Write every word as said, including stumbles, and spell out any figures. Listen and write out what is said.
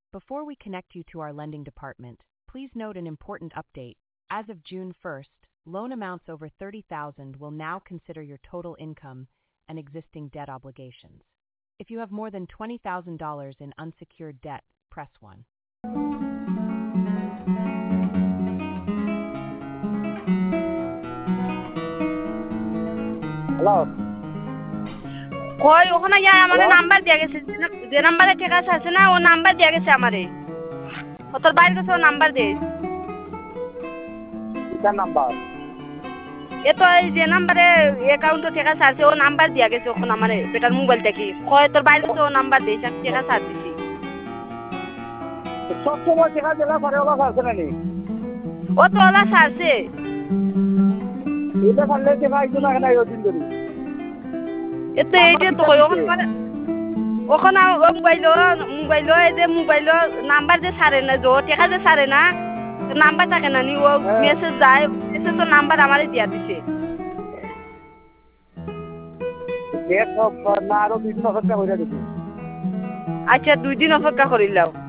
Before we connect you to our lending department, please note an important update. As of June first, loan amounts over thirty thousand will now consider your total income and existing debt obligations. If you have more than twenty thousand dollars in unsecured debt, press one. Hello কই ওখানে যাই আমারে hello number দিয়া গেছে যে নাম- যে নাম্বারে ঠিক আছে আছে না ও নাম্বার দিয়া গেছে আমারে ও তোর বাইরে গেছে ও নাম্বার দে কিসের নাম্বার এ তো এই যে নাম্বারে অ্যাকাউন্টে ঠিক আছে আছে ও নাম্বার দিয়া গেছে ওখানে আমারে বেটার মোবাইল থেকে কয় তোর বাইরে গেছে ও নাম্বার দে ঠিক আছে আর দিছি সব সময় টেকা জেলা করে ওলা আছে না নি ও তো ওলা সারছে এটা পারলে টেকা একজন আগে নাই ওদিন ধরে এ তো এইটা তো কই ওখানে মানে ওখানে ও মোবাইল মোবাইল এই যে মোবাইল নাম্বার যে সারে না জো ঠিক আছে সারে না নাম্বার থাকে না নি ও হ্যাঁ। মেসেজ যায় মেসেজ তো নাম্বার আমারে দিয়া দিছে দেখ না আরো দুই দিন অপেক্ষা করে দিবি আচ্ছা দুই দিন অপেক্ষা করিলাম